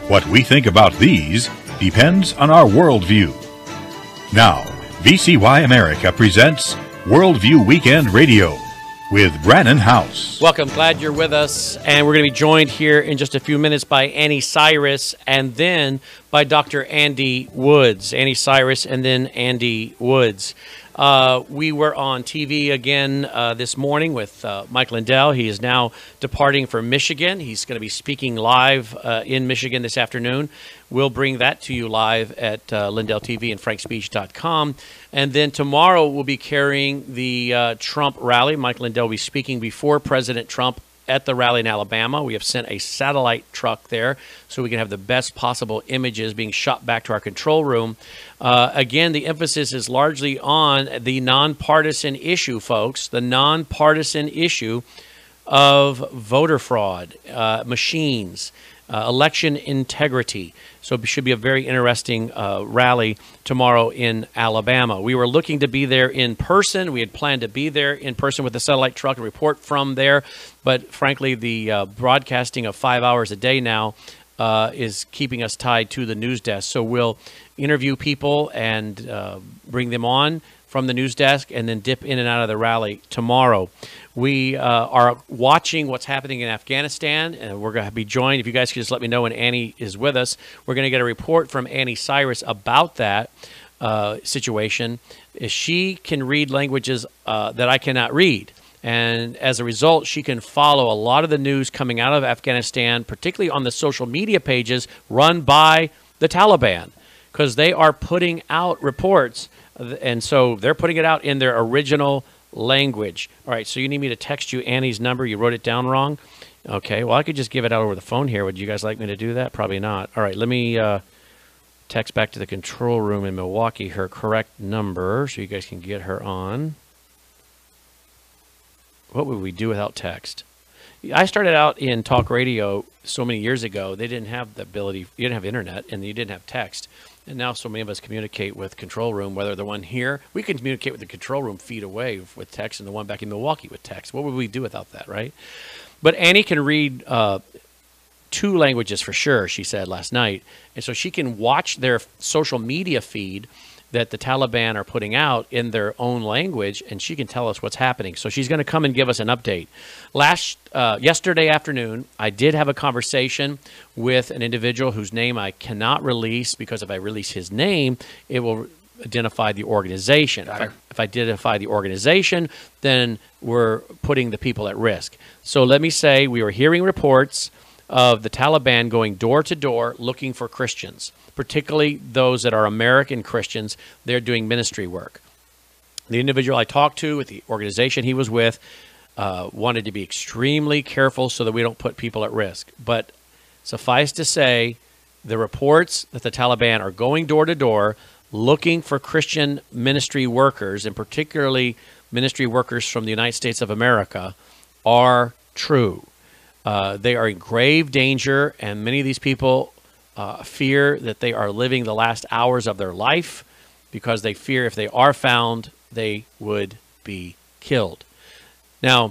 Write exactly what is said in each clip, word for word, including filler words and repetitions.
What we think about these depends on our worldview. Now, V C Y America presents Worldview Weekend Radio with Brannon Howse. Welcome. Glad you're with us. And we're going to be joined here in just a few minutes by Annie Cyrus and then by Doctor Andy Woods. Annie Cyrus and then Andy Woods. Uh, we were on T V again uh, this morning with uh, Mike Lindell. He is now departing for Michigan. He's going to be speaking live uh, in Michigan this afternoon. We'll bring that to you live at uh, Lindell T V and frank speech dot com. And then tomorrow we'll be carrying the uh, Trump rally. Mike Lindell will be speaking before President Trump at the rally in Alabama. We have sent a satellite truck there so we can have the best possible images being shot back to our control room. Uh, again, the emphasis is largely on the nonpartisan issue, folks, the nonpartisan issue of voter fraud, uh, machines, uh, election integrity. So it should be a very interesting uh, rally tomorrow in Alabama. We were looking to be there in person. We had planned to be there in person with the satellite truck and report from there. But frankly, the uh, broadcasting of five hours a day now uh, is keeping us tied to the news desk. So we'll interview people and uh, bring them on from the news desk and then dip in and out of the rally tomorrow. We uh, are watching what's happening in Afghanistan, and we're going to be joined. If you guys could just let me know when Annie is with us, we're going to get a report from Annie Cyrus about that uh, situation. She can read languages uh, that I cannot read, and as a result, she can follow a lot of the news coming out of Afghanistan, particularly on the social media pages run by the Taliban, because they are putting out reports, and so they're putting it out in their original language. All right, so you need me to text you Annie's number. You wrote it down wrong? Okay, well, I could just give it out over the phone here. Would you guys like me to do that? Probably not. All right, let me uh, text back to the control room in Milwaukee her correct number so you guys can get her on. What would we do without text? I started out in talk radio so many years ago. They didn't have the ability, you didn't have internet, and you didn't have text. And now so many of us communicate with control room, whether the one here, we can communicate with the control room feet away with text, and the one back in Milwaukee with text. What would we do without that, right? But Annie can read uh, two languages for sure, she said last night. And so she can watch their social media feed that the Taliban are putting out in their own language, and she can tell us what's happening. So she's going to come and give us an update. Last uh, yesterday afternoon, I did have a conversation with an individual whose name I cannot release, because if I release his name, it will identify the organization. If I, if I identify the organization, then we're putting the people at risk. So let me say we were hearing reports of the Taliban going door to door looking for Christians, particularly those that are American Christians. They're doing ministry work. The individual I talked to with the organization he was with uh, wanted to be extremely careful so that we don't put people at risk. But suffice to say, the reports that the Taliban are going door to door looking for Christian ministry workers, and particularly ministry workers from the United States of America, are true. Uh, they are in grave danger, and many of these people uh, fear that they are living the last hours of their life because they fear if they are found, they would be killed. Now,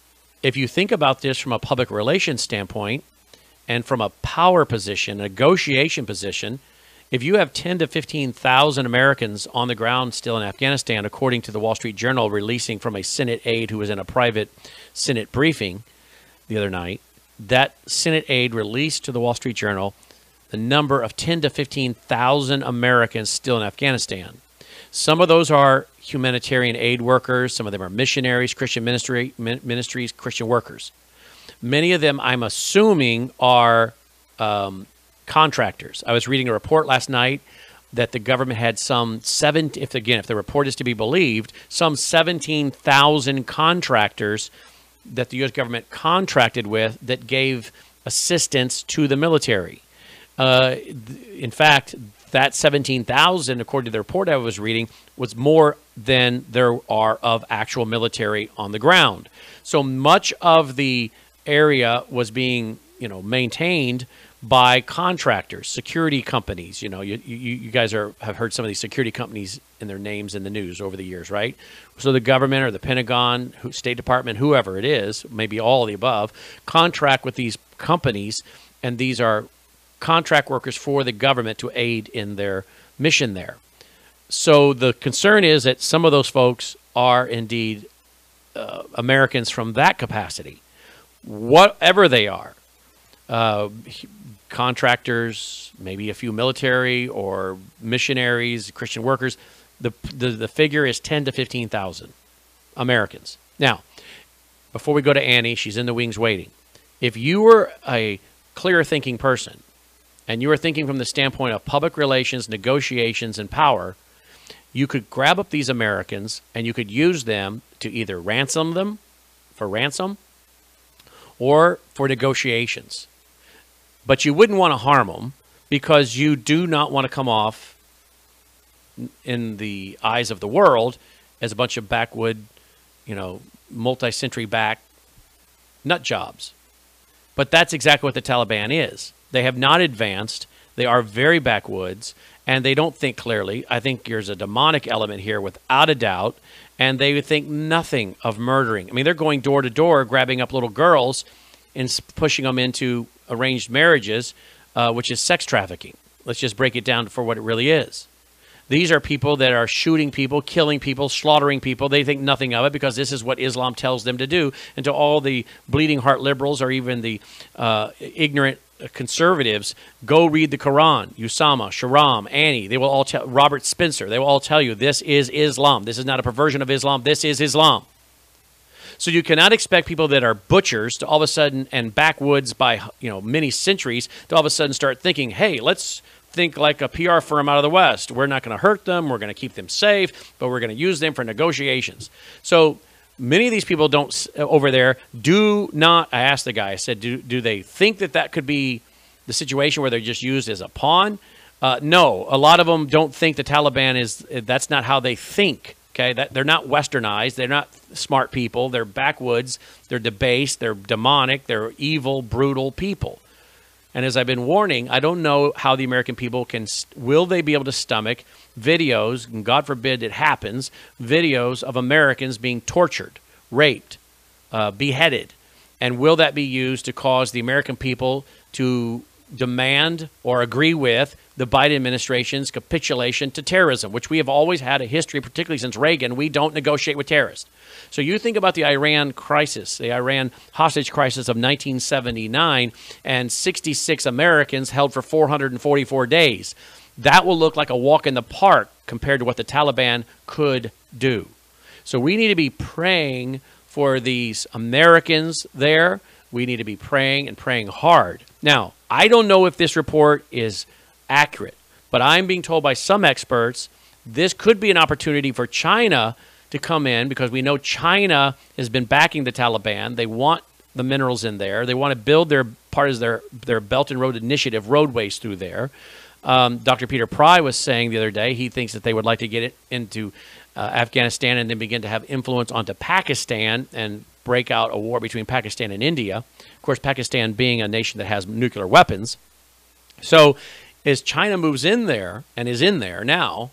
if you think about this from a public relations standpoint and from a power position, a negotiation position, if you have ten to fifteen thousand Americans on the ground still in Afghanistan, according to the Wall Street Journal, releasing from a Senate aide who was in a private Senate briefing the other night, that Senate aide released to the Wall Street Journal the number of ten to fifteen thousand Americans still in Afghanistan. Some of those are humanitarian aid workers. Some of them are missionaries, Christian ministry, ministries, Christian workers. Many of them, I'm assuming, are um, contractors. I was reading a report last night that the government had some seven, if again, if the report is to be believed, some seventeen thousand contractors that the U S government contracted with that gave assistance to the military. Uh, in fact, that seventeen thousand, according to the report I was reading, was more than there are of actual military on the ground. So much of the area was being, you know, maintained by contractors, security companies. You know, you, you, you guys are have heard some of these security companies and their names in the news over the years, right? So the government or the Pentagon, State Department, whoever it is, maybe all of the above, contract with these companies, and these are contract workers for the government to aid in their mission there. So the concern is that some of those folks are indeed uh, Americans from that capacity, whatever they are. Uh, contractors, maybe a few military or missionaries, Christian workers. The, the, the figure is ten to fifteen thousand Americans. Now, before we go to Annie, she's in the wings waiting. If you were a clear-thinking person and you were thinking from the standpoint of public relations, negotiations, and power, you could grab up these Americans and you could use them to either ransom them for ransom or for negotiations. But you wouldn't want to harm them because you do not want to come off in the eyes of the world as a bunch of backwood, you know, multi-century back nut jobs. But that's exactly what the Taliban is. They have not advanced. They are very backwoods, and they don't think clearly. I think there's a demonic element here without a doubt, and they think nothing of murdering. I mean, they're going door to door, grabbing up little girls and pushing them into arranged marriages, uh, which is sex trafficking. Let's just break it down for what it really is. These are people that are shooting people, killing people, slaughtering people. They think nothing of it because this is what Islam tells them to do. And to all the bleeding heart liberals or even the uh, ignorant conservatives, go read the Quran. Usama, Sharam, Annie, they will all tell, Robert Spencer, they will all tell you this is Islam. This is not a perversion of Islam. This is Islam. So you cannot expect people that are butchers to all of a sudden, and backwoods by, you know, many centuries, to all of a sudden start thinking, hey, let's think like a P R firm out of the West. We're not going to hurt them. We're going to keep them safe, but we're going to use them for negotiations. So many of these people don't over there do not. I asked the guy, I said, do, do they think that that could be the situation where they're just used as a pawn? Uh, no, a lot of them don't think the Taliban is, that's not how they think. Okay, that, they're not westernized. They're not smart people. They're backwoods. They're debased. They're demonic. They're evil, brutal people. And as I've been warning, I don't know how the American people can, will they be able to stomach videos, and God forbid it happens, videos of Americans being tortured, raped, uh, beheaded. And will that be used to cause the American people to demand or agree with the Biden administration's capitulation to terrorism, which we have always had a history, particularly since Reagan. We don't negotiate with terrorists. So you think about the Iran crisis, the Iran hostage crisis of nineteen seventy-nine, and sixty-six Americans held for four hundred forty-four days. That will look like a walk in the park compared to what the Taliban could do. So we need to be praying for these Americans there. We need to be praying and praying hard. Now, I don't know if this report is accurate, but I'm being told by some experts this could be an opportunity for China to come in, because we know China has been backing the Taliban. They want the minerals in there. They want to build their part of their, their Belt and Road Initiative roadways through there. Um, Doctor Peter Pry was saying the other day he thinks that they would like to get it into uh, Afghanistan and then begin to have influence onto Pakistan and break out a war between Pakistan and India. Of course, Pakistan being a nation that has nuclear weapons. So as China moves in there and is in there now,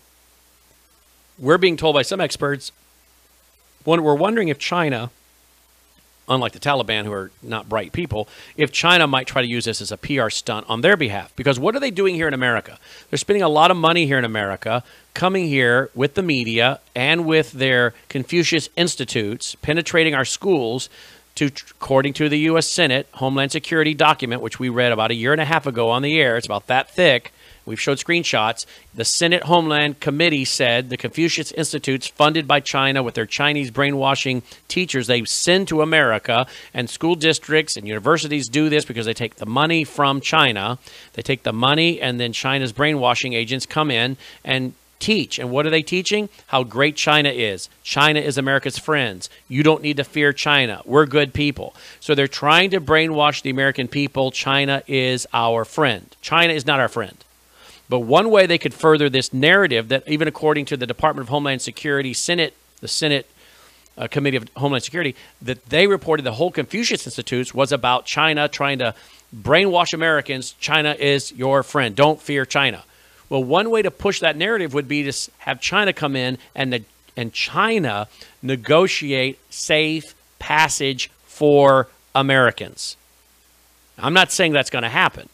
we're being told by some experts, when we're wondering if China, unlike the Taliban, who are not bright people, if China might try to use this as a P R stunt on their behalf. Because what are they doing here in America? They're spending a lot of money here in America, coming here with the media and with their Confucius Institutes, penetrating our schools to, according to the U S Senate Homeland Security document, which we read about a year and a half ago on the air. It's about that thick. We've showed screenshots. The Senate Homeland Committee said the Confucius Institutes, funded by China with their Chinese brainwashing teachers, they send to America, and school districts and universities do this because they take the money from China. They take the money, and then China's brainwashing agents come in and teach. And what are they teaching? How great China is. China is America's friends. You don't need to fear China. We're good people. So they're trying to brainwash the American people. China is our friend. China is not our friend. But one way they could further this narrative, that even according to the Department of Homeland Security, Senate, the Senate uh, Committee of Homeland Security, that they reported the whole Confucius Institutes was about China trying to brainwash Americans. China is your friend. Don't fear China. Well, one way to push that narrative would be to have China come in and the, and China negotiate safe passage for Americans. I'm not saying that's going to happen.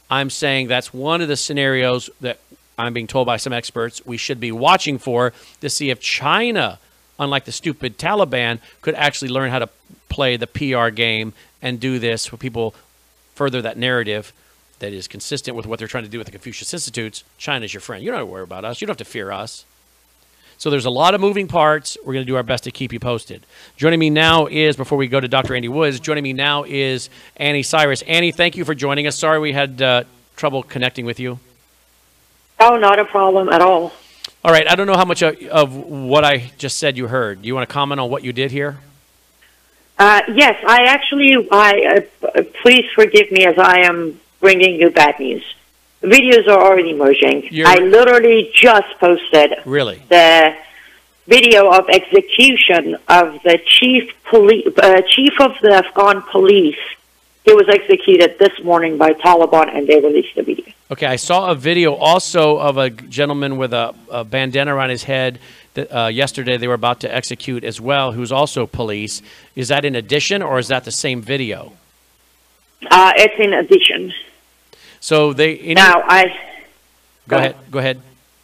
I'm saying that's one of the scenarios that I'm being told by some experts we should be watching for to see if China, unlike the stupid Taliban, could actually learn how to play the P R game and do this for people further that narrative that is consistent with what they're trying to do with the Confucius Institutes. China's your friend. You don't have to worry about us. You don't have to fear us. So there's a lot of moving parts. We're going to do our best to keep you posted. Joining me now is, before we go to Doctor Andy Woods, joining me now is Annie Cyrus. Annie, thank you for joining us. Sorry we had uh, trouble connecting with you. Oh, not a problem at all. All right. I don't know how much of, of what I just said you heard. Do you want to comment on what you did here? Uh, yes, I actually, I uh, please forgive me as I am bringing you bad news. Videos are already emerging. You're... I literally just posted really the video of execution of the chief police, uh, chief of the Afghan police. He was executed this morning by Taliban, and they released the video. Okay, I saw a video also of a gentleman with a, a bandana around his head that uh, yesterday they were about to execute as well, who's also police. Is that in addition, or is that the same video? Uh, it's in addition. So they any, now I go, go ahead. Go ahead.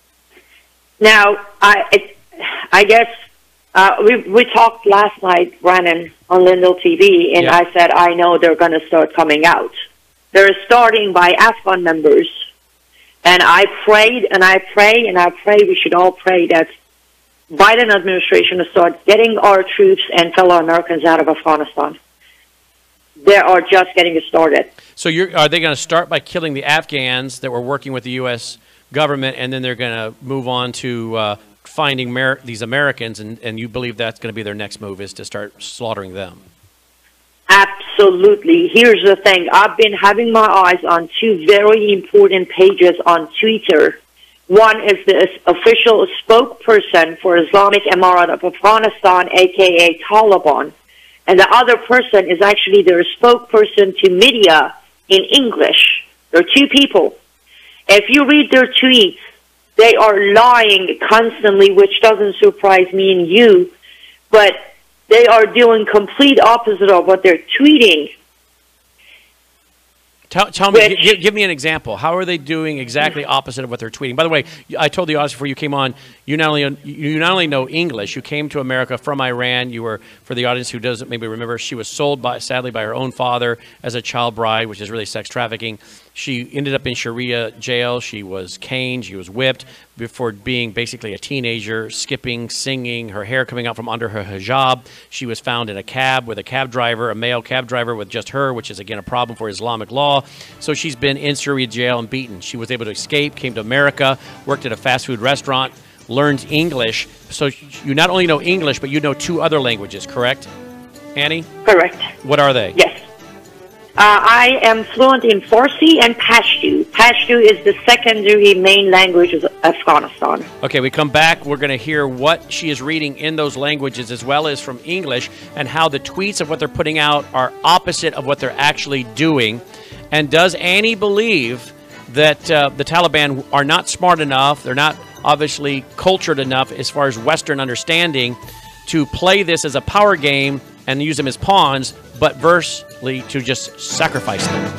Now I it, I guess uh, we we talked last night, Brandon, on Lindell T V, and yeah. I said I know they're going to start coming out. They're starting by Afghan members, and I prayed and I pray and I pray we should all pray that Biden administration will start getting our troops and fellow Americans out of Afghanistan. They are just getting started. So you're, are they going to start by killing the Afghans that were working with the U S government, and then they're going to move on to uh, finding Mer these Americans, and, and you believe that's going to be their next move, is to start slaughtering them? Absolutely. Here's the thing. I've been having my eyes on two very important pages on Twitter. One is the official spokesperson for Islamic Emirate of Afghanistan, a k a. Taliban. And the other person is actually their spokesperson to media in English. There are two people. If you read their tweets, they are lying constantly, which doesn't surprise me and you, but they are doing complete opposite of what they're tweeting. Tell, tell me, give, give me an example. How are they doing exactly opposite of what they're tweeting? By the way, I told the audience before you came on, you not only you not only know English. You came to America from Iran. You were, for the audience who doesn't maybe remember, she was sold by sadly by her own father as a child bride, which is really sex trafficking. She ended up in Sharia jail. She was caned. She was whipped before being basically a teenager, skipping, singing, her hair coming out from under her hijab. She was found in a cab with a cab driver, a male cab driver with just her, which is, again, a problem for Islamic law. So she's been in Sharia jail and beaten. She was able to escape, came to America, worked at a fast food restaurant, learned English. So you not only know English, but you know two other languages, correct, Annie? Correct. What are they? Yes. Uh, I am fluent in Farsi and Pashto. Pashto is the secondary main language of Afghanistan. Okay, we come back. We're going to hear what she is reading in those languages as well as from English, and how the tweets of what they're putting out are opposite of what they're actually doing. And does Annie believe that uh, the Taliban are not smart enough, they're not obviously cultured enough as far as Western understanding to play this as a power game and use them as pawns, but versely to just sacrifice them?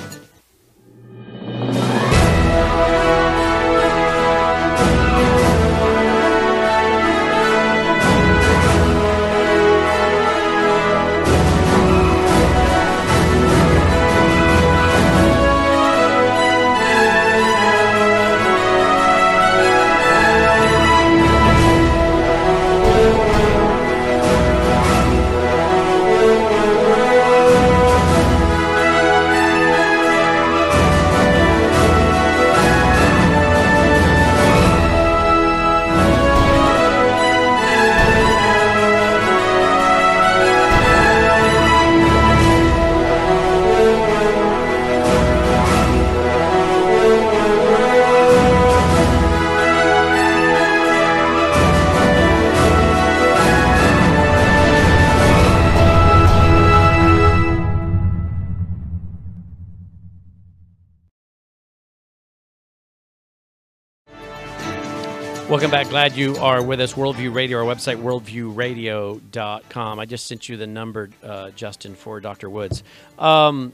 Welcome back. Glad you are with us. Worldview Radio, our website, worldview radio dot com. I just sent you the number, uh, Justin, for Doctor Woods. Um,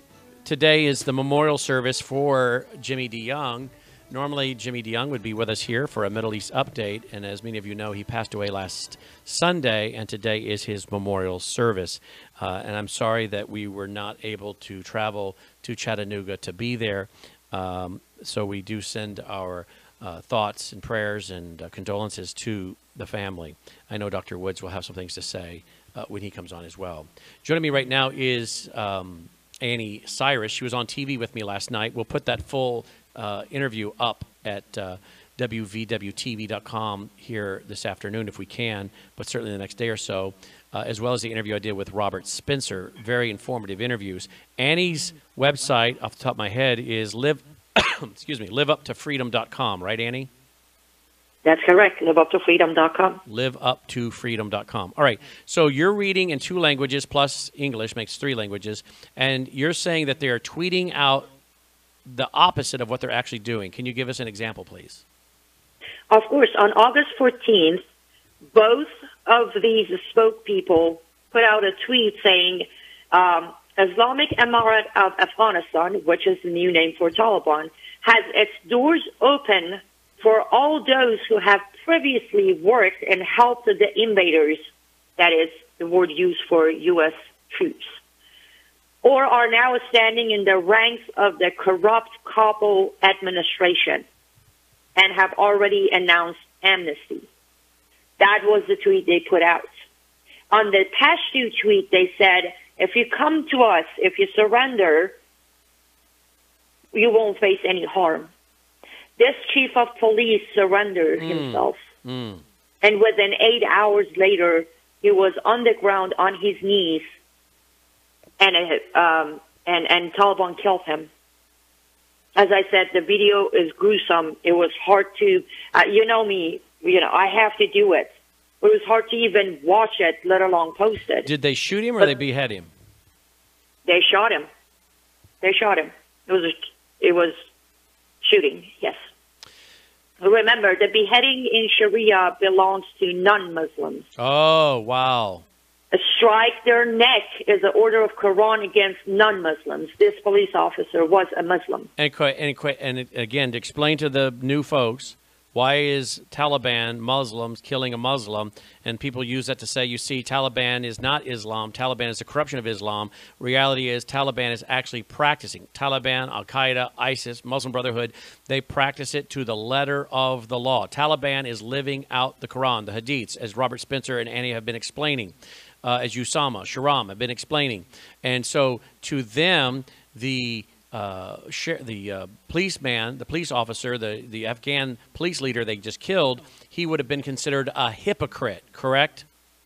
today is the memorial service for Jimmy DeYoung. Normally, Jimmy DeYoung would be with us here for a Middle East update, and as many of you know, he passed away last Sunday, and today is his memorial service. Uh, and I'm sorry that we were not able to travel to Chattanooga to be there. Um, so we do send our uh, thoughts and prayers and uh, condolences to the family. I know Doctor Woods will have some things to say uh, when he comes on as well. Joining me right now is um, Annie Cyrus. She was on T V with me last night. We'll put that full Uh, interview up at uh, W V W T V dot com here this afternoon if we can, but certainly the next day or so, uh, as well as the interview I did with Robert Spencer. Very informative interviews. Annie's website, off the top of my head, is live, excuse me, live up to freedom dot com, right, Annie? That's correct, live up to freedom dot com. live up to freedom dot com. All right, so you're reading in two languages plus English, makes three languages, and you're saying that they are tweeting out the opposite of what they're actually doing. Can you give us an example, please? Of course. On August fourteenth, both of these spokespeople put out a tweet saying um, Islamic Emirate of Afghanistan, which is the new name for Taliban, has its doors open for all those who have previously worked and helped the invaders, that is the word used for U S troops, or are now standing in the ranks of the corrupt Kabul administration and have already announced amnesty. That was the tweet they put out. On the Pashto tweet, they said, if you come to us, if you surrender, you won't face any harm. This chief of police surrendered mm. himself. Mm. And within eight hours later, he was on the ground on his knees, and um, and and Taliban killed him. As I said, the video is gruesome. It was hard to, uh, you know me, you know, I have to do it. It was hard to even watch it, let alone post it. Did they shoot him or but they behead him? They shot him. They shot him. It was a, it was shooting. Yes. Remember, the beheading in Sharia belongs to non-Muslims. Oh, wow. A strike their neck is an order of Quran against non-Muslims. This police officer was a Muslim. And, and, and again, to explain to the new folks, why is Taliban Muslims killing a Muslim? And people use that to say, you see, Taliban is not Islam. Taliban is a corruption of Islam. Reality is Taliban is actually practicing. Taliban, Al-Qaeda, ISIS, Muslim Brotherhood, they practice it to the letter of the law. Taliban is living out the Quran, the Hadiths, as Robert Spencer and Annie have been explaining. Uh, as Usama, Sharam have been explaining. And so to them, the uh, the uh, policeman, the police officer, the, the Afghan police leader they just killed, he would have been considered a hypocrite, correct?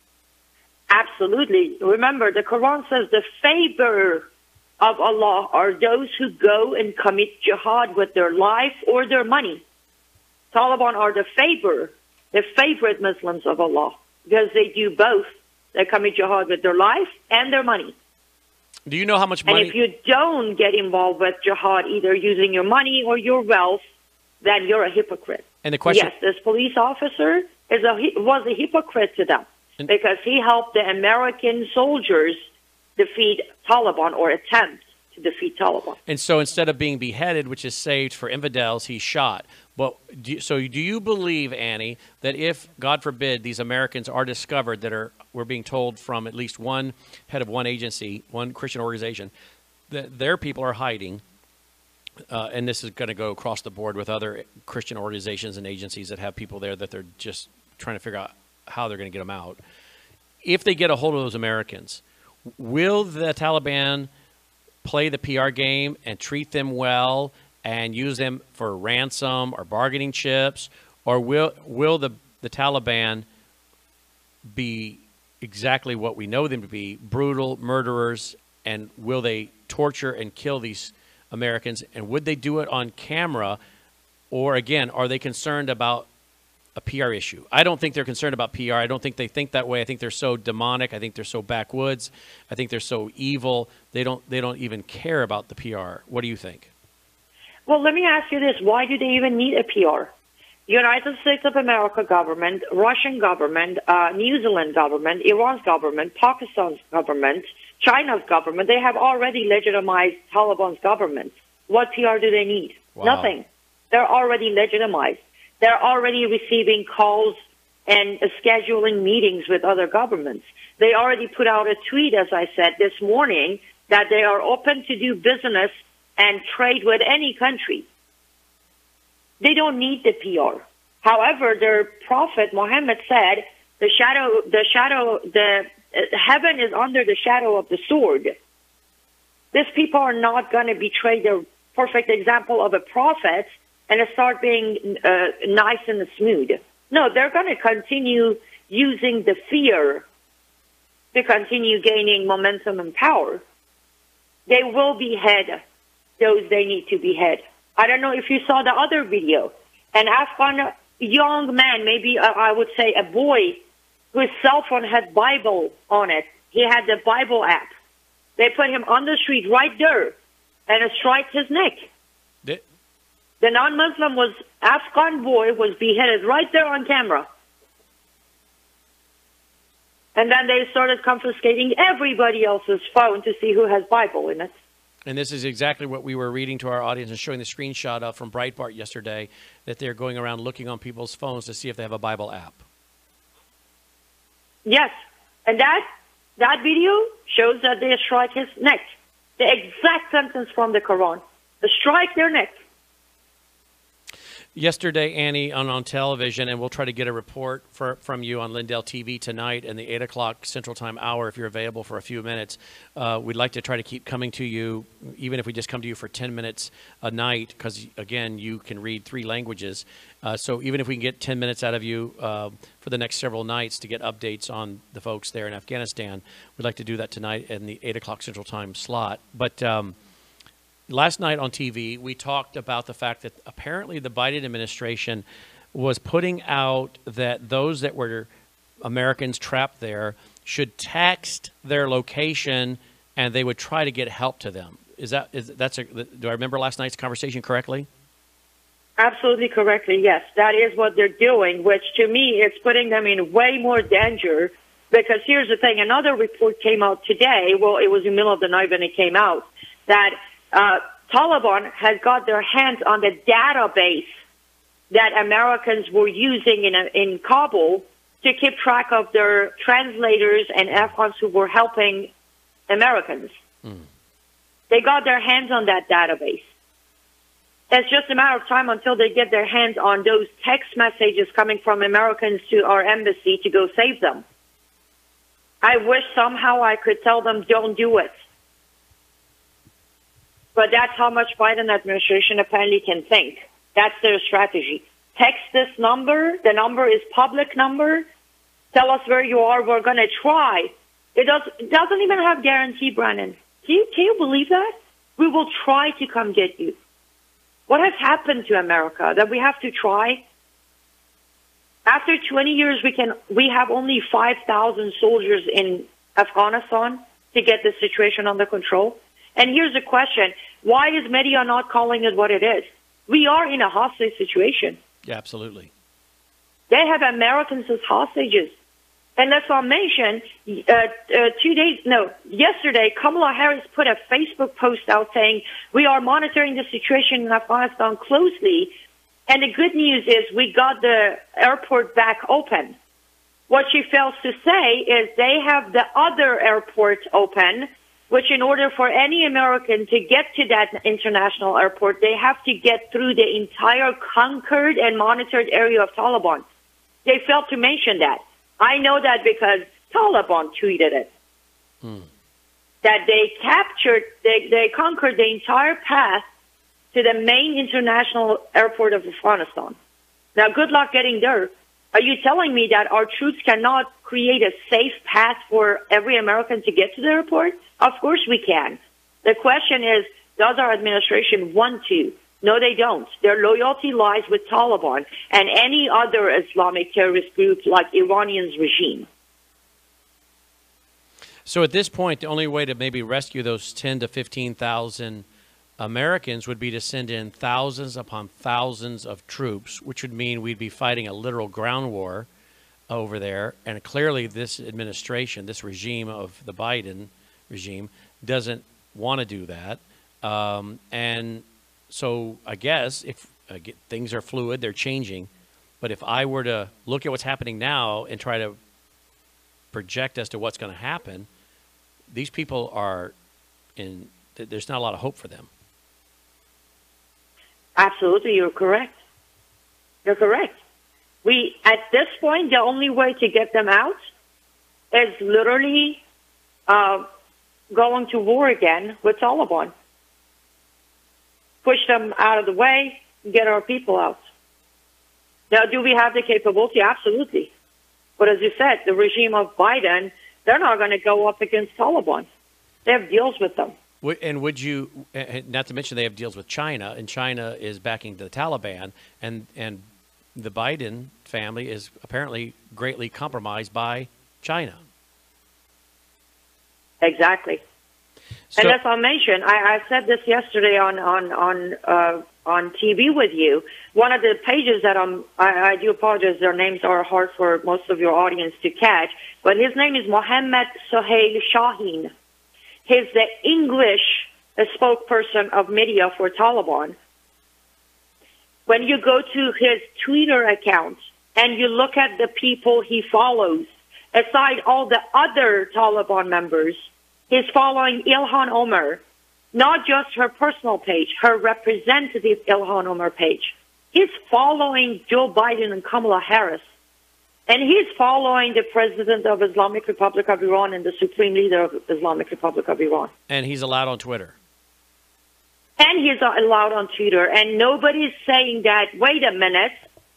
Absolutely. Remember, the Quran says the favor of Allah are those who go and commit jihad with their life or their money. Taliban are the favor, the favorite Muslims of Allah, because they do both. They commit jihad with their life and their money. Do you know how much money? And if you don't get involved with jihad, either using your money or your wealth, then you're a hypocrite. And the question, yes, this police officer is a was a hypocrite to them and, because he helped the American soldiers defeat Taliban or attempt to defeat Taliban. And so instead of being beheaded, which is saved for infidels, he's shot. But do you, so do you believe, Annie, that if, God forbid, these Americans are discovered that are, we're being told from at least one head of one agency, one Christian organization, that their people are hiding, uh, and this is going to go across the board with other Christian organizations and agencies that have people there that they're just trying to figure out how they're going to get them out. If they get a hold of those Americans, will the Taliban play the P R game and treat them well and use them for ransom or bargaining chips, or will will the, the Taliban be exactly what we know them to be, brutal murderers, and will they torture and kill these Americans, and would they do it on camera, or again, are they concerned about a P R issue? I don't think they're concerned about P R. I don't think they think that way. I think they're so demonic. I think they're so backwoods. I think they're so evil. They don't they don't even care about the P R. What do you think? Well, let me ask you this. Why do they even need a P R? United States of America government, Russian government, uh, New Zealand government, Iran's government, Pakistan's government, China's government, they have already legitimized Taliban's government. What P R do they need? Wow. Nothing. They're already legitimized. They're already receiving calls and uh, scheduling meetings with other governments. They already put out a tweet, as I said this morning, that they are open to do business and trade with any country. They don't need the P R. However, their prophet Muhammad said, "The shadow, the shadow, the uh, heaven is under the shadow of the sword." These people are not going to betray their perfect example of a prophet and start being uh, nice and smooth. No, they're going to continue using the fear to continue gaining momentum and power. They will behead those they need to behead. I don't know if you saw the other video. An Afghan young man, maybe uh, I would say a boy, whose cell phone had Bible on it. He had the Bible app. They put him on the street right there and strike his neck. Did- The non-Muslim was Afghan boy was beheaded right there on camera. And then they started confiscating everybody else's phone to see who has Bible in it. And this is exactly what we were reading to our audience and showing the screenshot of from Breitbart yesterday, that they're going around looking on people's phones to see if they have a Bible app. Yes, and that that video shows that they strike his neck. The exact sentence from the Quran. They strike their neck. Yesterday, Annie, on, on television, and we'll try to get a report for, from you on Lindell T V tonight in the eight o'clock Central Time hour, if you're available for a few minutes. Uh, we'd like to try to keep coming to you, even if we just come to you for ten minutes a night, because, again, you can read three languages. Uh, so even if we can get ten minutes out of you uh, for the next several nights to get updates on the folks there in Afghanistan, we'd like to do that tonight in the eight o'clock Central Time slot. But um, last night on T V, we talked about the fact that apparently the Biden administration was putting out that those that were Americans trapped there should text their location and they would try to get help to them. Is that is that's a, do I remember last night's conversation correctly? Absolutely correctly, yes. That is what they're doing, which to me is putting them in way more danger. Because here's the thing, another report came out today, well, it was in the middle of the night when it came out, that Uh, Taliban has got their hands on the database that Americans were using in, in Kabul to keep track of their translators and Afghans who were helping Americans. Mm. They got their hands on that database. It's just a matter of time until they get their hands on those text messages coming from Americans to our embassy to go save them. I wish somehow I could tell them, don't do it. But that's how much Biden administration apparently can think. That's their strategy. Text this number. The number is public number. Tell us where you are. We're going to try. It, does, it doesn't even have guarantee, Brandon. Can you, can you believe that? We will try to come get you. What has happened to America that we have to try? After twenty years, we can we have only five thousand soldiers in Afghanistan to get the situation under control. And here's the question. Why is media not calling it what it is? We are in a hostage situation. Yeah, absolutely. They have Americans as hostages. And let's not mention, uh, uh, two days, no, yesterday, Kamala Harris put a Facebook post out saying, we are monitoring the situation in Afghanistan closely. And the good news is we got the airport back open. What she fails to say is they have the other airport open, which in order for any American to get to that international airport, they have to get through the entire conquered and monitored area of Taliban. They failed to mention that. I know that because Taliban tweeted it. Hmm. That they captured, they, they conquered the entire path to the main international airport of Afghanistan. Now, good luck getting there. Are you telling me that our troops cannot create a safe path for every American to get to the airport? Of course we can. The question is, does our administration want to? No, they don't. Their loyalty lies with Taliban and any other Islamic terrorist group like Iranian's regime. So at this point, the only way to maybe rescue those ten to fifteen thousand Americans would be to send in thousands upon thousands of troops, which would mean we'd be fighting a literal ground war over there. And clearly this administration, this regime of the Biden regime, doesn't want to do that. Um, and so I guess if uh, get, things are fluid, they're changing. But if I were to look at what's happening now and try to project as to what's going to happen, these people are in, there's not a lot of hope for them. Absolutely, you're correct. You're correct. We, at this point, the only way to get them out is literally uh, going to war again with Taliban. Push them out of the way and get our people out. Now, do we have the capability? Absolutely. But as you said, the regime of Biden, they're not going to go up against Taliban. They have deals with them. And would you, not to mention they have deals with China, and China is backing the Taliban, and, and the Biden family is apparently greatly compromised by China. Exactly. So, and as I mentioned, I, I said this yesterday on on on uh, on T V with you. One of the pages that I'm, I, I do apologize, their names are hard for most of your audience to catch, but his name is Mohammed Sohail Shaheen. He's the English spokesperson of media for Taliban. When you go to his Twitter account and you look at the people he follows, aside all the other Taliban members, he's following Ilhan Omar, not just her personal page, her representative Ilhan Omar page. He's following Joe Biden and Kamala Harris. And he's following the president of Islamic Republic of Iran and the supreme leader of Islamic Republic of Iran. And he's allowed on Twitter. And he's allowed on Twitter. And nobody's saying that, wait a minute,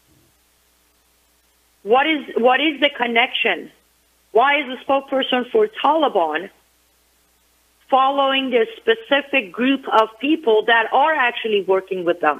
what is what is the connection? Why is the spokesperson for Taliban following this specific group of people that are actually working with them?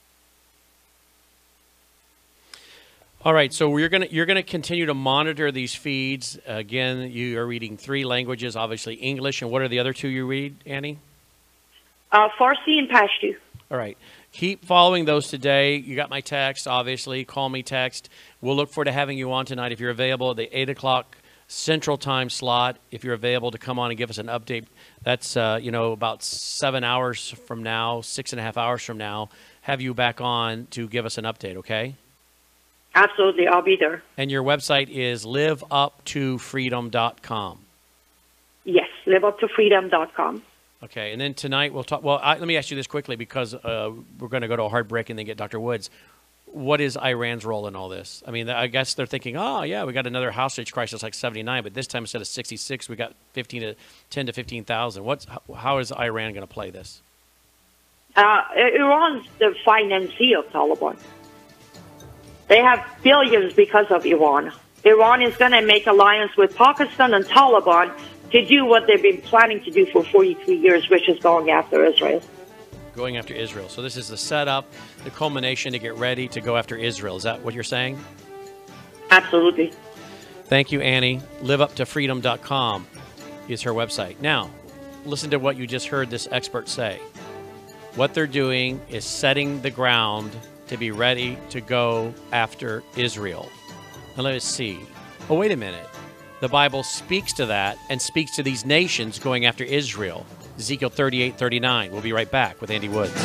All right, so you're going to you're going to continue to monitor these feeds. Again, you are reading three languages, obviously English, and what are the other two you read, Annie? Uh, Farsi and Pashto. All right. Keep following those today. You got my text, obviously. Call me, text. We'll look forward to having you on tonight if you're available at the eight o'clock Central Time slot. If you're available to come on and give us an update, that's uh, you know about seven hours from now, six and a half hours from now. Have you back on to give us an update, okay? Absolutely, I'll be there. And your website is live up to freedom dot com. Yes, live up to freedom dot com. Okay, and then tonight we'll talk. Well, I, let me ask you this quickly because uh, we're going to go to a hard break and then get Doctor Woods. What is Iran's role in all this? I mean, I guess they're thinking, oh, yeah, we got another hostage crisis like seventy-nine, but this time instead of sixty-six, we got fifteen to ten to fifteen thousand. What's how is Iran going to play this? Uh, Iran's the financier of Taliban. They have billions because of Iran. Iran is going to make alliance with Pakistan and Taliban to do what they've been planning to do for forty-three years, which is going after Israel. Going after Israel. So this is the setup, the culmination to get ready to go after Israel. Is that what you're saying? Absolutely. Thank you, Annie. live up to freedom dot com is her website. Now, listen to what you just heard this expert say. What they're doing is setting the ground to be ready to go after Israel. Now let us see. Oh, wait a minute. The Bible speaks to that and speaks to these nations going after Israel. Ezekiel thirty-eight thirty-nine. We'll be right back with Andy Woods.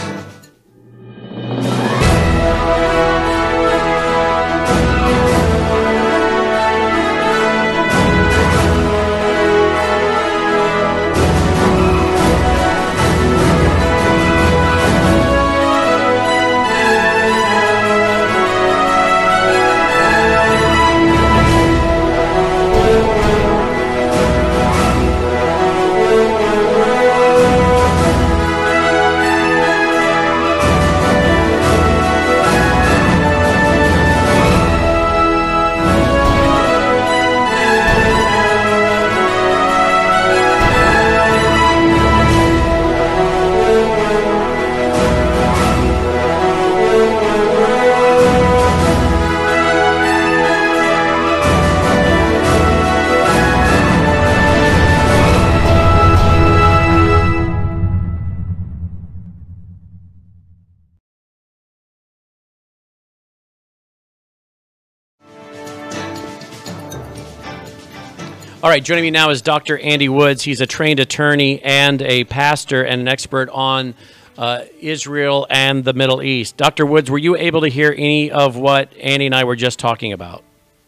All right, joining me now is Doctor Andy Woods. He's a trained attorney and a pastor and an expert on uh, Israel and the Middle East. Doctor Woods, were you able to hear any of what Andy and I were just talking about?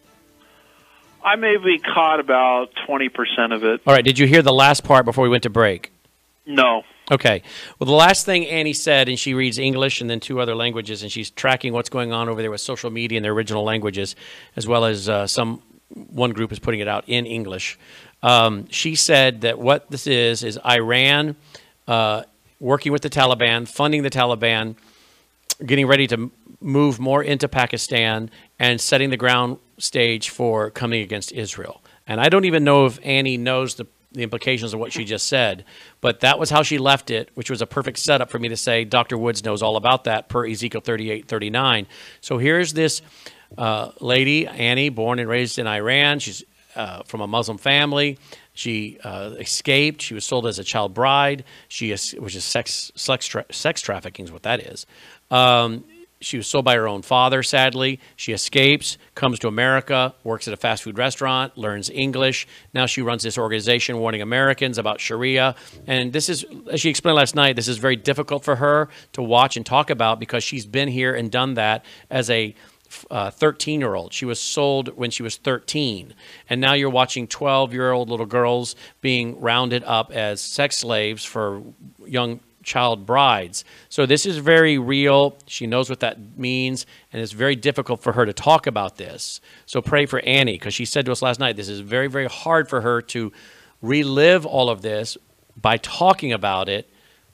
I maybe caught about twenty percent of it. All right, did you hear the last part before we went to break? No. Okay. Well, the last thing Annie said, and she reads English and then two other languages, and she's tracking what's going on over there with social media in their original languages, as well as uh, some one group is putting it out in English. Um, she said that what this is is Iran uh, working with the Taliban, funding the Taliban, getting ready to move more into Pakistan, and setting the ground stage for coming against Israel. And I don't even know if Annie knows the the implications of what she just said, but that was how she left it, which was a perfect setup for me to say Doctor Woods knows all about that per Ezekiel thirty-eight thirty-nine. So here's this uh, lady, Annie, born and raised in Iran. She's uh, from a Muslim family. She uh, escaped. She was sold as a child bride, She is, which is sex, sex, tra sex trafficking is what that is. Um, She was sold by her own father, sadly. She escapes, comes to America, works at a fast food restaurant, learns English. Now she runs this organization warning Americans about Sharia. And this is, as she explained last night, this is very difficult for her to watch and talk about because she's been here and done that as a thirteen-year-old. She was sold when she was thirteen. And now you're watching twelve-year-old little girls being rounded up as sex slaves for young child brides. So this is very real. She knows what that means, and it's very difficult for her to talk about this. So pray for Annie, because she said to us last night, this is very, very hard for her to relive all of this by talking about it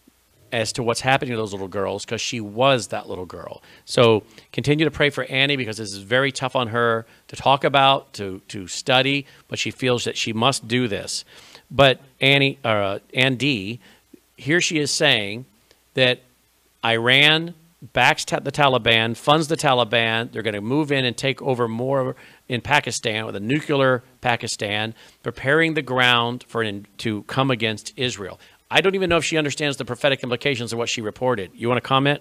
as to what's happening to those little girls, because she was that little girl. So continue to pray for Annie, because this is very tough on her to talk about, to, to study, but she feels that she must do this. But Annie, uh, Andy, here she is saying that Iran backs ta the Taliban, funds the Taliban. They're going to move in and take over more in Pakistan with a nuclear Pakistan, preparing the ground for an, to come against Israel. I don't even know if she understands the prophetic implications of what she reported. You want to comment?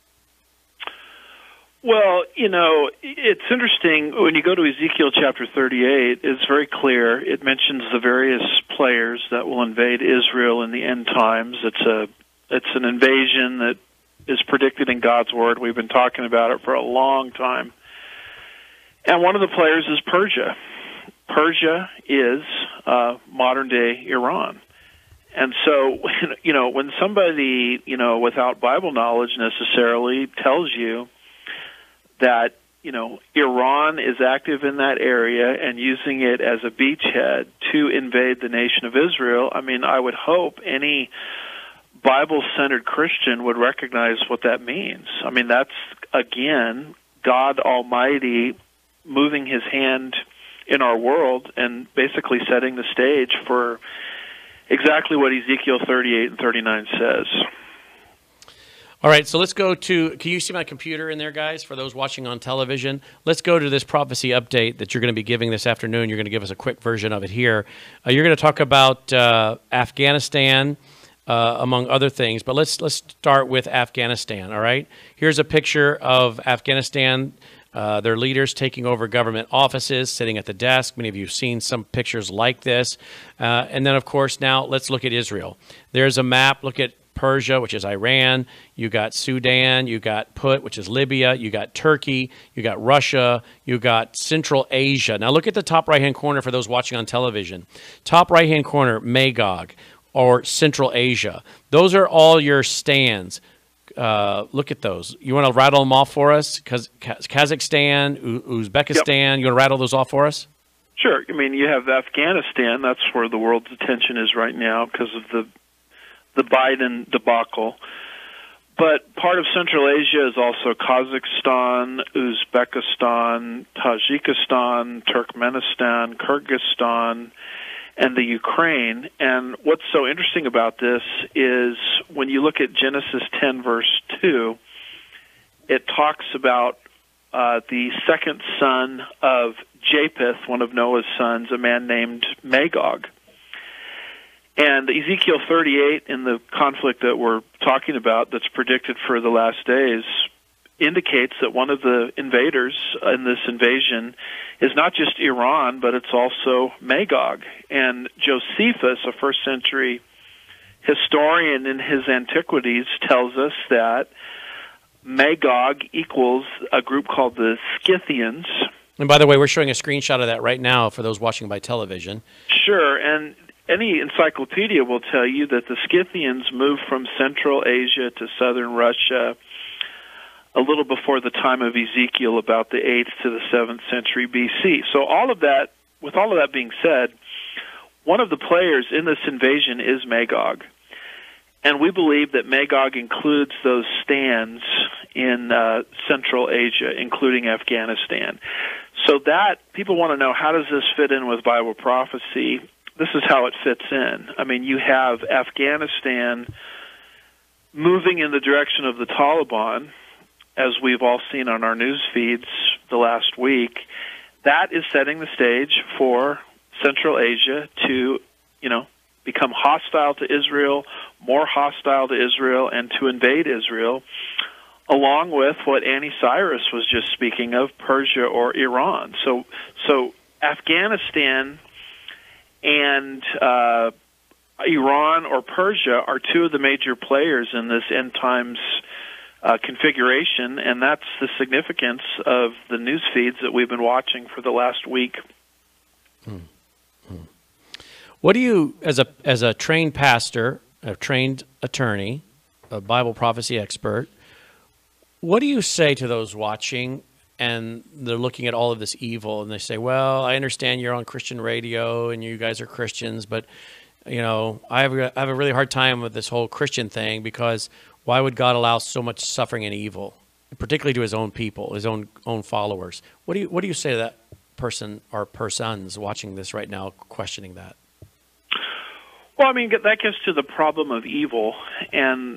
Well, you know, it's interesting. When you go to Ezekiel chapter thirty-eight, it's very clear. It mentions the various players that will invade Israel in the end times. It's a, it's an invasion that is predicted in God's Word. We've been talking about it for a long time. And one of the players is Persia. Persia is uh, modern-day Iran. And so, you know, when somebody, you know, without Bible knowledge necessarily tells you that, you know, Iran is active in that area and using it as a beachhead to invade the nation of Israel, I mean, I would hope any Bible-centered Christian would recognize what that means. I mean, that's, again, God Almighty moving his hand in our world and basically setting the stage for exactly what Ezekiel thirty-eight and thirty-nine says. All right, so let's go to, can you see my computer in there, guys, for those watching on television? Let's go to this prophecy update that you're going to be giving this afternoon. You're going to give us a quick version of it here. Uh, you're going to talk about uh, Afghanistan, uh, among other things, but let's, let's start with Afghanistan, all right? Here's a picture of Afghanistan, uh, their leaders taking over government offices, sitting at the desk. Many of you have seen some pictures like this. Uh, and then, of course, now let's look at Israel. There's a map. Look at Persia, which is Iran, you got Sudan, you got Put, which is Libya, you got Turkey, you got Russia, you got Central Asia. Now look at the top right-hand corner for those watching on television. Top right-hand corner, Magog, or Central Asia. Those are all your stands. Uh, look at those. You want to rattle them off for us? Kaz Kazakhstan, U Uzbekistan, yep. You want to rattle those off for us? Sure. I mean, you have Afghanistan. That's where the world's attention is right now because of the the Biden debacle. But part of Central Asia is also Kazakhstan, Uzbekistan, Tajikistan, Turkmenistan, Kyrgyzstan, and the Ukraine. And what's so interesting about this is when you look at Genesis ten, verse two, it talks about uh, the second son of Japheth, one of Noah's sons, a man named Magog. And Ezekiel thirty-eight, in the conflict that we're talking about that's predicted for the last days, indicates that one of the invaders in this invasion is not just Iran, but it's also Magog. And Josephus, a first century historian in his Antiquities, tells us that Magog equals a group called the Scythians. And by the way, we're showing a screenshot of that right now for those watching by television. Sure, and any encyclopedia will tell you that the Scythians moved from Central Asia to southern Russia a little before the time of Ezekiel, about the eighth to the seventh century B C. So all of that, with all of that being said, one of the players in this invasion is Magog. And we believe that Magog includes those stands in uh, Central Asia, including Afghanistan. So that, people want to know, how does this fit in with Bible prophecy? This is how it fits in. I mean, you have Afghanistan moving in the direction of the Taliban, as we've all seen on our news feeds the last week. That is setting the stage for Central Asia to, you know, become hostile to Israel, more hostile to Israel, and to invade Israel, along with what Annie Cyrus was just speaking of, Persia or Iran. So, so Afghanistan and uh, Iran or Persia are two of the major players in this end times uh, configuration, and that's the significance of the news feeds that we've been watching for the last week. Hmm. Hmm. What do you, as a as a trained pastor, a trained attorney, a Bible prophecy expert, what do you say to those watching and they're looking at all of this evil and they say, well, I understand you're on Christian radio and you guys are Christians, but you know, I have a, I have a really hard time with this whole Christian thing, because why would God allow so much suffering and evil, particularly to his own people, his own own followers? What do you what do you say to that person or persons watching this right now, questioning that? Well, I mean, that gets to the problem of evil, and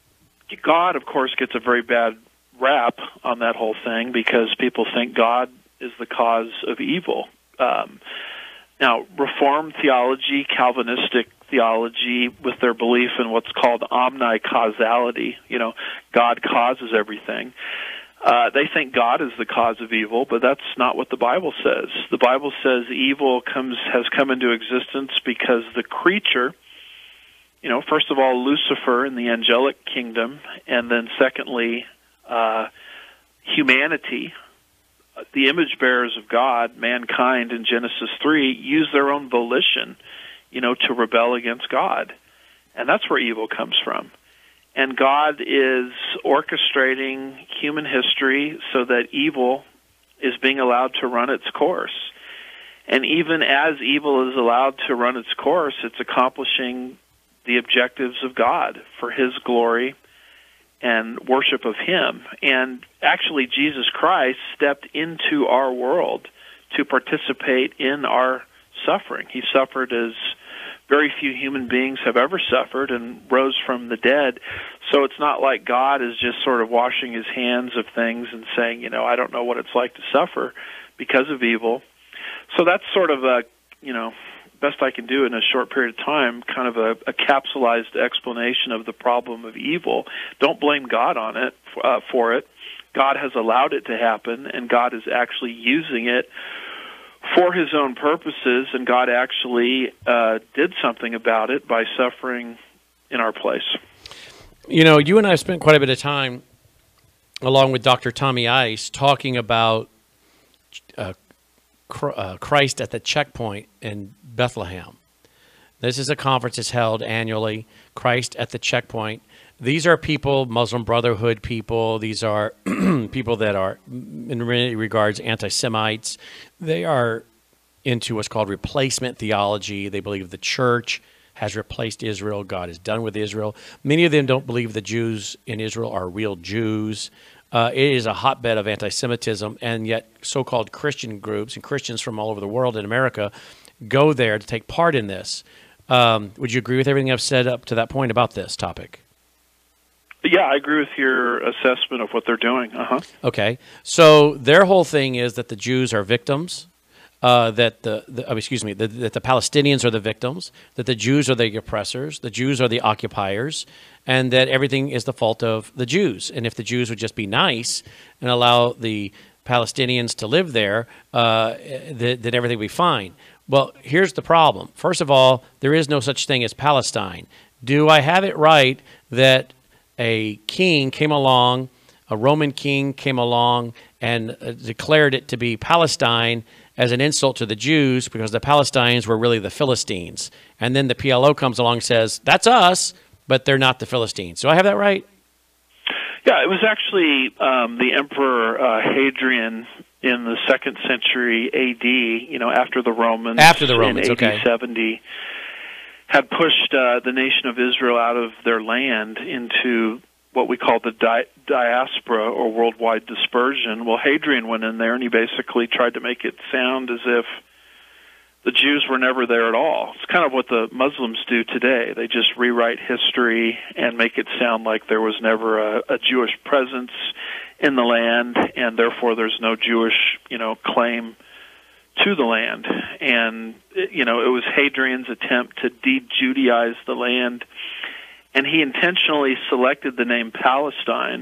God, of course, gets a very bad rap on that whole thing because people think God is the cause of evil. Um, now, Reformed theology, Calvinistic theology, with their belief in what's called omnicausality, you know, God causes everything, uh, they think God is the cause of evil, but that's not what the Bible says. The Bible says evil comes has come into existence because the creature, you know, first of all, Lucifer in the angelic kingdom, and then secondly, uh, humanity, the image bearers of God, mankind in Genesis three, use their own volition, you know, to rebel against God. And that's where evil comes from. And God is orchestrating human history so that evil is being allowed to run its course. And even as evil is allowed to run its course, it's accomplishing the objectives of God for his glory and worship of him. And actually, Jesus Christ stepped into our world to participate in our suffering. He suffered as very few human beings have ever suffered and rose from the dead. So it's not like God is just sort of washing his hands of things and saying, you know, I don't know what it's like to suffer because of evil. So that's sort of a, you know, best I can do in a short period of time, kind of a, a capsulized explanation of the problem of evil. Don't blame God on it, uh, for it. God has allowed it to happen, and God is actually using it for his own purposes, and God actually uh, did something about it by suffering in our place. You know, you and I have spent quite a bit of time, along with Doctor Tommy Ice, talking about uh, uh, Christ at the Checkpoint in Bethlehem. This is a conference that's held annually, Christ at the Checkpoint. These are people, Muslim Brotherhood people. These are people that are, in many regards, anti-Semites. They are into what's called replacement theology. They believe the church has replaced Israel. God is done with Israel. Many of them don't believe the Jews in Israel are real Jews. Uh, it is a hotbed of anti-Semitism, and yet so-called Christian groups and Christians from all over the world in America go there to take part in this. Um, would you agree with everything I've said up to that point about this topic? Yeah, I agree with your assessment of what they're doing. Uh-huh. Okay. So their whole thing is that the Jews are victims. uh, that the, the oh, excuse me, the, that the Palestinians are the victims, that the Jews are the oppressors, the Jews are the occupiers, and that everything is the fault of the Jews. And if the Jews would just be nice and allow the Palestinians to live there, uh, that, that everything would be fine. Well, here's the problem. First of all, there is no such thing as Palestine. Do I have it right that a king came along, a Roman king came along and uh, declared it to be Palestine as an insult to the Jews because the Palestinians were really the Philistines? And then the P L O comes along and says, that's us, but they're not the Philistines. Do I have that right? Yeah, it was actually um, the Emperor uh, Hadrian in the second century A D, you know, after the Romans, after the Romans, in A D okay. seventy, had pushed uh, the nation of Israel out of their land into what we call the di- diaspora or worldwide dispersion. Well, Hadrian went in there and he basically tried to make it sound as if the Jews were never there at all. It's kind of what the Muslims do today. They just rewrite history and make it sound like there was never a, a Jewish presence in the land, and therefore there's no Jewish, you know, claim to the land. And, you know, it was Hadrian's attempt to de-Judaize the land, and he intentionally selected the name Palestine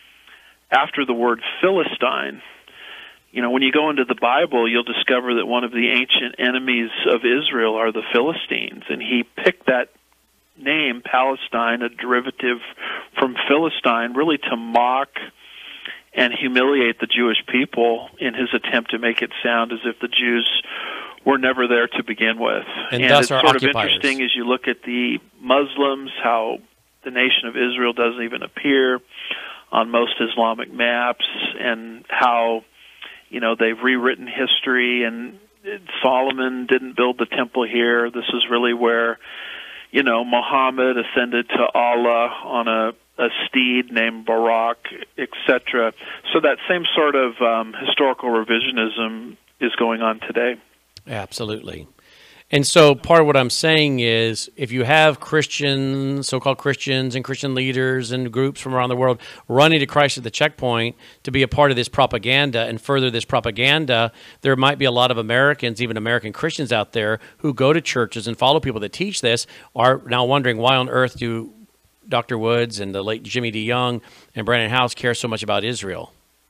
after the word Philistine. You know, when you go into the Bible, you'll discover that one of the ancient enemies of Israel are the Philistines, and he picked that name, Palestine, a derivative from Philistine, really to mock and humiliate the Jewish people in his attempt to make it sound as if the Jews were never there to begin with. And, and thus it's are sort occupiers. of interesting as you look at the Muslims, how the nation of Israel doesn't even appear on most Islamic maps, and how, you know, they've rewritten history, and Solomon didn't build the temple here. This is really where, you know, Muhammad ascended to Allah on a a steed named Barak, et cetera. So that same sort of um, historical revisionism is going on today. Absolutely. And so part of what I'm saying is if you have Christians, so-called Christians and Christian leaders and groups from around the world running to Christ at the checkpoint to be a part of this propaganda and further this propaganda, there might be a lot of Americans, even American Christians out there, who go to churches and follow people that teach this, are now wondering why on earth do Doctor Woods and the late Jimmy D. Young and Brandon House care so much about Israel?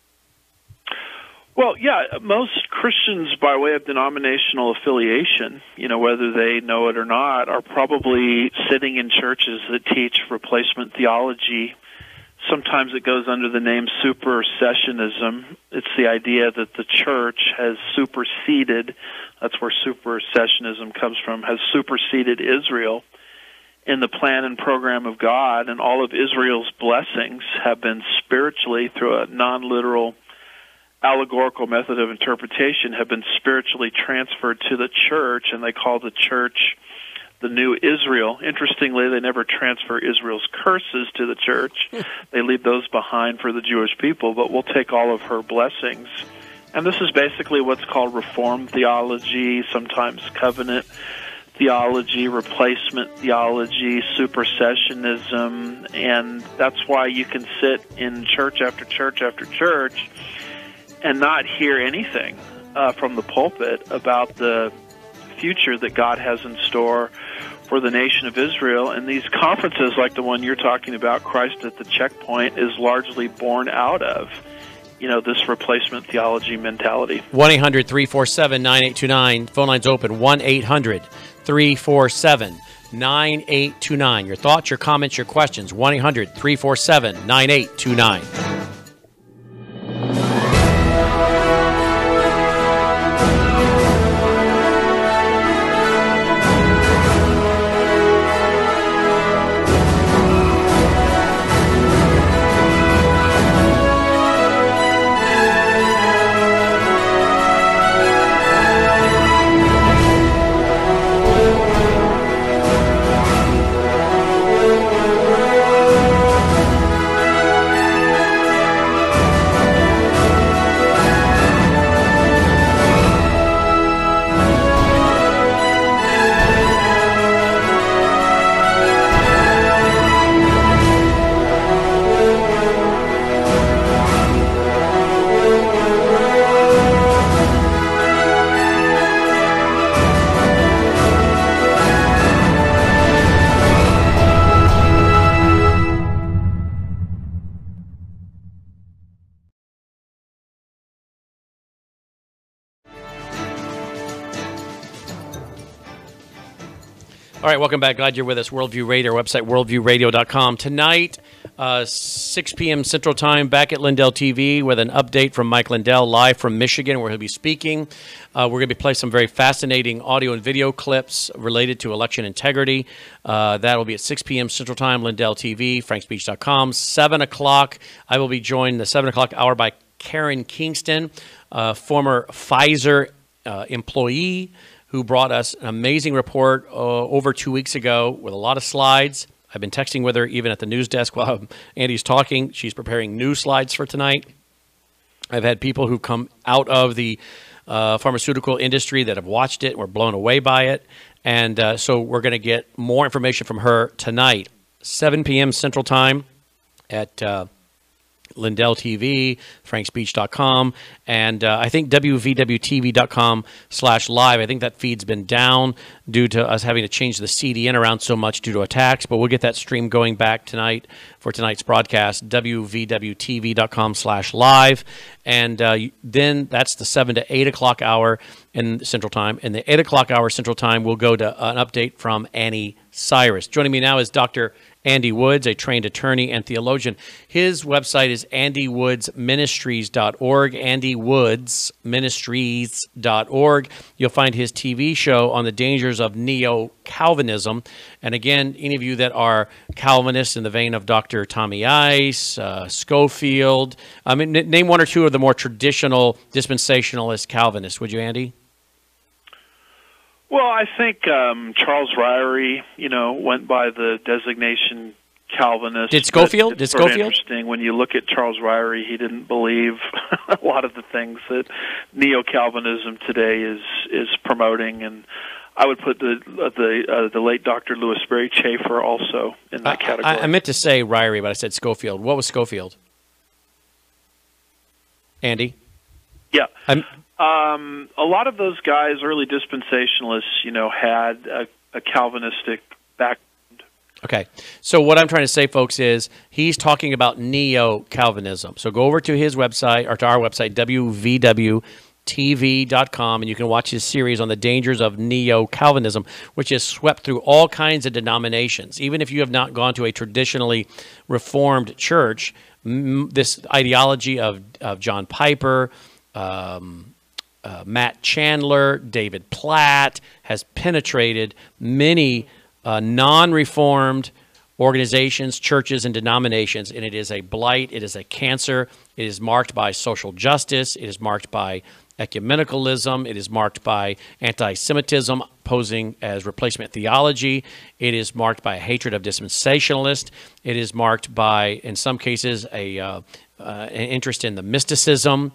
Well, yeah, most Christians, by way of denominational affiliation, you know, whether they know it or not, are probably sitting in churches that teach replacement theology. Sometimes it goes under the name supersessionism. It's the idea that the church has superseded, that's where supersessionism comes from, has superseded Israel in the plan and program of God, and all of Israel's blessings have been spiritually, through a non-literal allegorical method of interpretation, have been spiritually transferred to the church, and they call the church the new Israel. Interestingly, they never transfer Israel's curses to the church. They leave those behind for the Jewish people, but we'll take all of her blessings. And this is basically what's called Reformed theology, sometimes covenant theology, replacement theology, supersessionism, and that's why you can sit in church after church after church and not hear anything uh, from the pulpit about the future that God has in store for the nation of Israel. And these conferences, like the one you're talking about, Christ at the Checkpoint, is largely born out of, you know, this replacement theology mentality. one eight hundred three four seven nine eight two nine. Phone lines open. one eight hundred three four seven nine eight two nine. Your thoughts, your comments, your questions. one eight hundred three four seven nine eight two nine. All right, welcome back. Glad you're with us. Worldview Radio, our website, worldview radio dot com. Tonight, uh, six p.m. Central Time, back at Lindell T V with an update from Mike Lindell, live from Michigan, where he'll be speaking. Uh, we're going to be playing some very fascinating audio and video clips related to election integrity. Uh, that will be at six p.m. Central Time, Lindell T V, frank speech dot com. seven o'clock, I will be joined the seven o'clock hour by Karen Kingston, uh, former Pfizer uh, employee, who brought us an amazing report uh, over two weeks ago with a lot of slides. I've been texting with her even at the news desk while Andy's talking. She's preparing new slides for tonight. I've had people who come out of the uh, pharmaceutical industry that have watched it and were blown away by it. And uh, so we're going to get more information from her tonight, seven p.m. Central Time at uh, Lindell T V, frank speech dot com, and uh, I think w v w t v dot com slash live. I think that feed's been down due to us having to change the C D N around so much due to attacks, but we'll get that stream going back tonight for tonight's broadcast, w v w t v dot com slash live, and uh, then that's the seven to eight o'clock hour in Central Time. In the eight o'clock hour Central Time, we'll go to an update from Annie Cyrus. Joining me now is Doctor Andy Woods, a trained attorney and theologian. His website is andy woods ministries dot org, andy woods ministries dot org. You'll find his T V show on the dangers of neo-Calvinism. And again, any of you that are Calvinists in the vein of Doctor Tommy Ice, uh, Schofield, I mean, n- name one or two of the more traditional dispensationalist Calvinists, would you, Andy? Well, I think um, Charles Ryrie, you know, went by the designation Calvinist. Did Schofield? It's Did sort of Schofield? Interesting. When you look at Charles Ryrie, he didn't believe a lot of the things that neo-Calvinism today is is promoting, and I would put the the uh, the late Doctor Louis Berry Chafer also in that I, category. I, I meant to say Ryrie, but I said Schofield. What was Schofield? Andy? Yeah. I'm, Um, a lot of those guys, early dispensationalists, you know, had a, a Calvinistic background. Okay. So what I'm trying to say, folks, is he's talking about neo-Calvinism. So go over to his website, or to our website, w v w t v dot com, and you can watch his series on the dangers of neo-Calvinism, which has swept through all kinds of denominations. Even if you have not gone to a traditionally Reformed church, m- this ideology of, of John Piper, um, Uh, Matt Chandler, David Platt, has penetrated many uh, non-reformed organizations, churches, and denominations, and it is a blight, it is a cancer, it is marked by social justice, it is marked by ecumenicalism, it is marked by anti-Semitism posing as replacement theology, it is marked by a hatred of dispensationalists, it is marked by, in some cases, a uh, uh, an interest in the mysticism,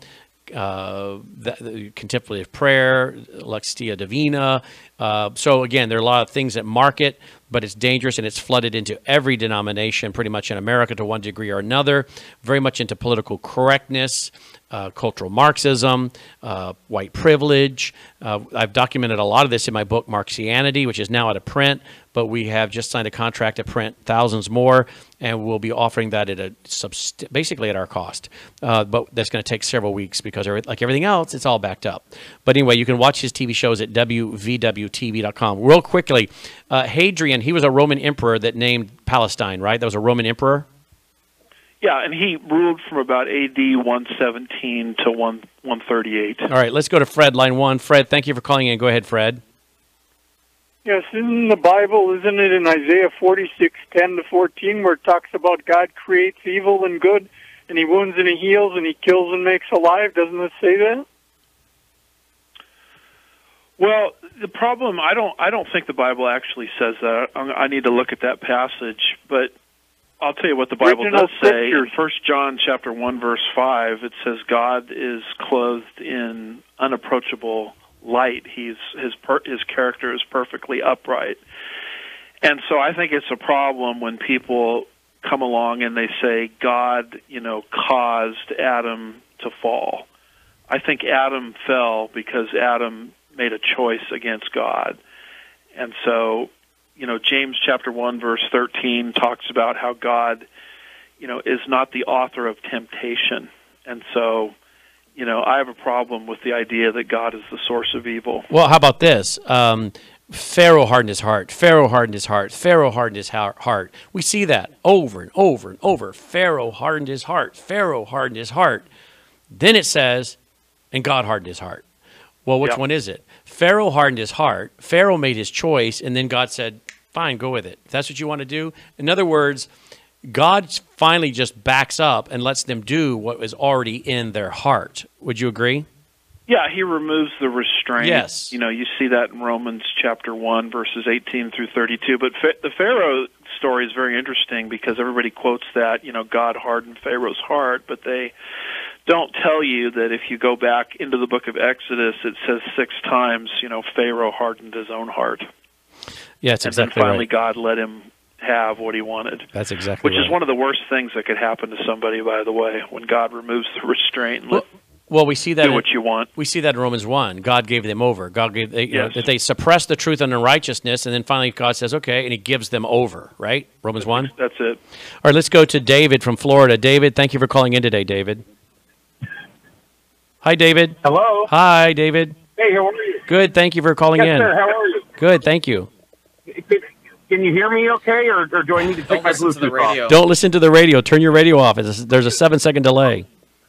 Uh, the, the contemplative prayer, Lectio Divina. Uh, so again, there are a lot of things that mark it, but it's dangerous and it's flooded into every denomination pretty much in America to one degree or another, very much into political correctness, uh, cultural Marxism, uh, white privilege. Uh, I've documented a lot of this in my book, Marxianity, which is now out of print, but we have just signed a contract to print thousands more, and we'll be offering that at a subst- basically at our cost. Uh, but that's going to take several weeks because, every, like everything else, it's all backed up. But anyway, you can watch his T V shows at w v w t v dot com. Real quickly, uh, Hadrian, he was a Roman emperor that named Palestine, right? That was a Roman emperor? Yeah, and he ruled from about A D one seventeen to one thirty-eight. All right, let's go to Fred, line one. Fred, thank you for calling in. Go ahead, Fred. Yes, in the Bible, isn't it in Isaiah forty-six, ten to fourteen, where it talks about God creates evil and good, and he wounds and he heals, and he kills and makes alive? Doesn't it say that? Well, the problem, I don't I don't think the Bible actually says that. I need to look at that passage, but I'll tell you what the Bible Original does say. In scriptures. First John chapter one, verse five, it says God is clothed in unapproachable light. He's his per, his character is perfectly upright. And so I think it's a problem when people come along and they say God, you know, caused Adam to fall. I think Adam fell because Adam made a choice against God. And so, you know, James chapter one, verse thirteen talks about how God, you know, is not the author of temptation. And so, you know, I have a problem with the idea that God is the source of evil. Well, how about this? Um, Pharaoh hardened his heart. Pharaoh hardened his heart. Pharaoh hardened his heart. We see that over and over and over. Pharaoh hardened his heart. Pharaoh hardened his heart. Then it says, and God hardened his heart. Well, which Yep. one is it? Pharaoh hardened his heart. Pharaoh made his choice, and then God said, fine, go with it. If that's what you want to do. In other words, God finally just backs up and lets them do what was already in their heart. Would you agree? Yeah, he removes the restraint. Yes. You know, you see that in Romans chapter one, verses eighteen through thirty-two. But Fa- the Pharaoh story is very interesting because everybody quotes that, you know, God hardened Pharaoh's heart, but they don't tell you that if you go back into the book of Exodus, it says six times, you know, Pharaoh hardened his own heart. Yeah, that's and exactly then finally right. God let him have what he wanted. That's exactly Which right. is one of the worst things that could happen to somebody, by the way, when God removes the restraint and Well, let well, we see that do in, what you want. we see that in Romans one. God gave them over. God gave they, you know, Yes. that they suppressed the truth and unrighteousness, and then finally God says, "Okay," and He gives them over. Right? Romans one. That's it. All right, let's go to David from Florida. David, thank you for calling in today, David. Hi, David. Hello. Hi, David. Hey, how are you? Good. Thank you for calling Yes, in. sir. How are you? Good. Thank you. Can, can you hear me okay, or, or do I need to take my listen to the Bluetooth off? radio. Don't listen to the radio. Turn your radio off. It's- There's a seven-second delay.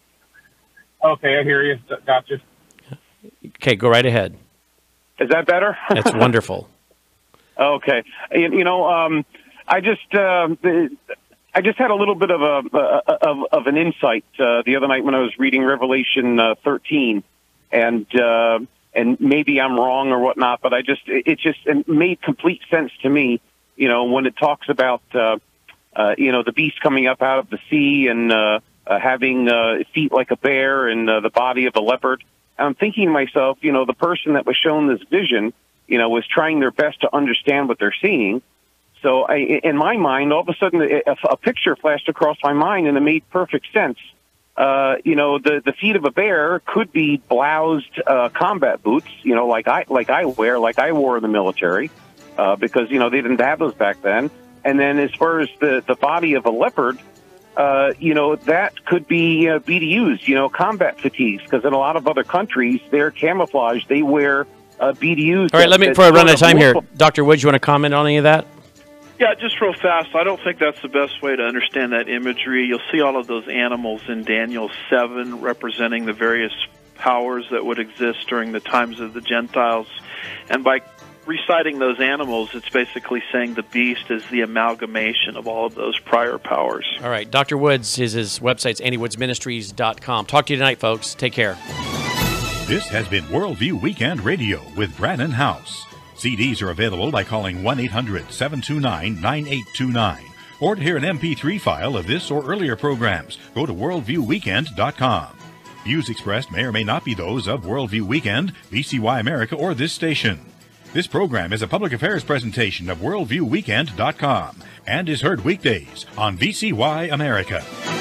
Okay, I hear you. Gotcha. Okay, go right ahead. Is that better? That's wonderful. Okay. You, you know, um, I just uh, I just had a little bit of a of, of an insight uh, the other night when I was reading Revelation uh, thirteen, and uh, and maybe I'm wrong or whatnot, but I just it just it made complete sense to me. You know, when it talks about uh, uh, you know the beast coming up out of the sea and uh, uh, having uh, feet like a bear and uh, the body of a leopard. I'm thinking to myself, you know, the person that was shown this vision, you know, was trying their best to understand what they're seeing. So I, in my mind, all of a sudden, a, a picture flashed across my mind, and it made perfect sense. Uh, you know, the, the feet of a bear could be bloused uh, combat boots, you know, like I like I wear, like I wore in the military, uh, because, you know, they didn't have those back then. And then as far as the, the body of a leopard, Uh, you know, that could be uh, B D Us, you know, combat fatigues, because in a lot of other countries, they're camouflage. They wear uh, B D Us. All right, let me, that- before I that run out of sort time here, look- Doctor Woods, you want to comment on any of that? Yeah, just real fast. I don't think that's the best way to understand that imagery. You'll see all of those animals in Daniel seven representing the various powers that would exist during the times of the Gentiles. And by reciting those animals, it's basically saying the beast is the amalgamation of all of those prior powers. All right, Doctor Woods, his, his website's andy woods ministries dot com. Talk to you tonight, folks. Take care. This has been Worldview Weekend Radio with Brannon House. C Ds are available by calling one eight hundred seven two nine nine eight two nine. Or to hear an M P three file of this or earlier programs, go to worldview weekend dot com. Views expressed may or may not be those of Worldview Weekend, V C Y America, or this station. This program is a public affairs presentation of worldview weekend dot com and is heard weekdays on V C Y America.